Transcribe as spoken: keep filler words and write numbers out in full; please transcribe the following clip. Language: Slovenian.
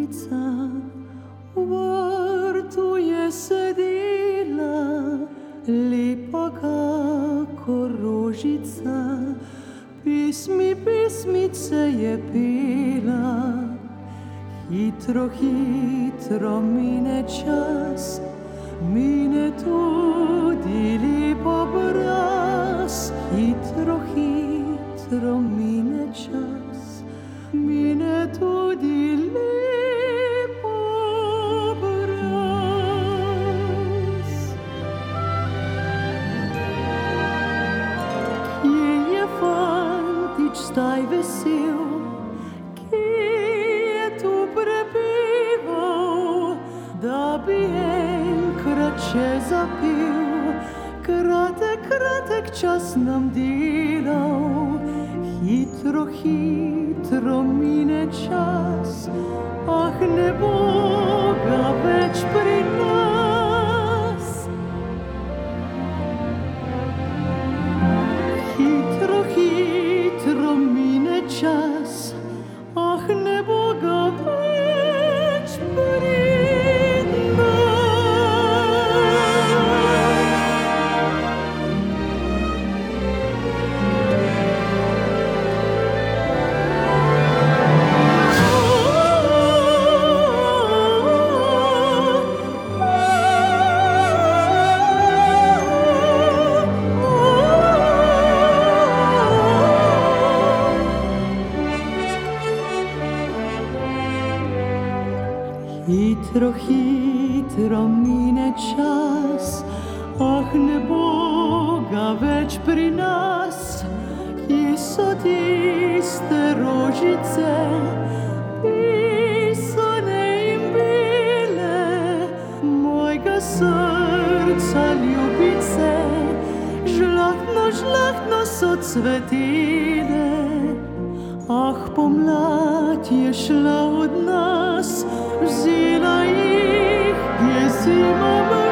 rožica v vrtu je sedila, lepa kakor rožica, pismi, pismice je pela. Hitro, hitro mine čas, mine tudi lep obraz. Hitro, hitro mine čas, mine tudi lep obraz. Kje je fantič zdaj vesel, da bi enkrat še zapel, kratek, kratek čas nam delal. Hitro, hitro mine čas, ah, ne bo ga več pri nas. Hitro, hitro mine čas, ah, ne bo ga več pri nas. Hitro, hitro mine čas, ah, ne bo ga več pri nas. Kje so tiste rožice, pisane in bele, mojega srca ljubice, žlahtno, žlahtno so cvetele. Ah, pomlad je šla od nas, vzela jih je zima.